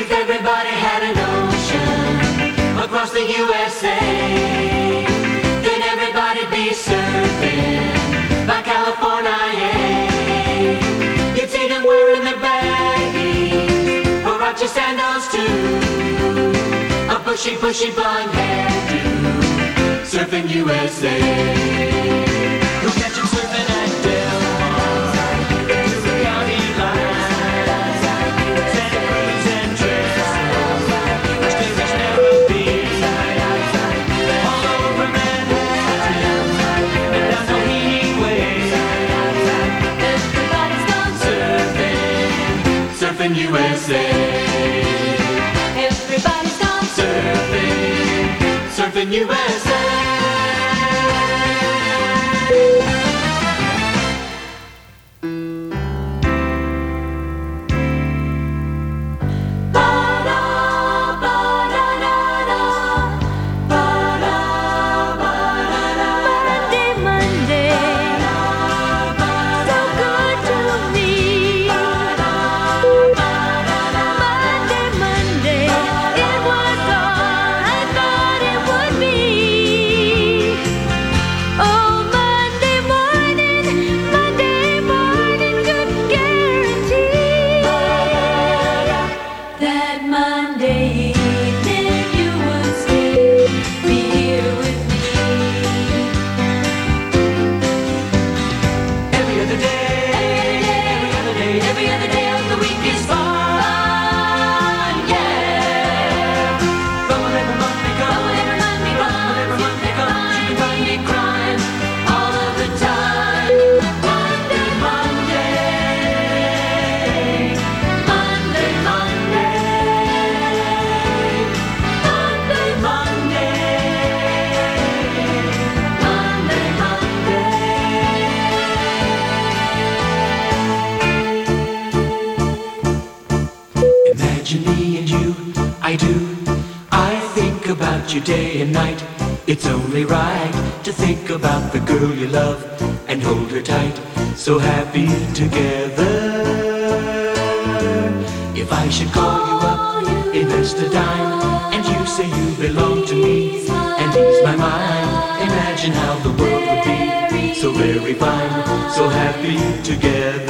If everybody had an ocean across the USA, then everybody'd be surfing by California. You'd see them wearing their baggies, Huarache sandals too, a bushy, bushy blonde hairdo, surfing USA. You'll catch them surfing at Del Mar, to the county line, Santa Cruz and Trestle, which there's never been, all over Manhattan, and down Doheny Way. Everybody's gone surfing, surfing USA. Everybody's gone surfing, surfing USA. You day and night. It's only right to think about the girl you love and hold her tight. So happy together. If I should call you up, invest a dime, and you say you belong to me and ease my mind, imagine how the world would be so very fine, so happy together.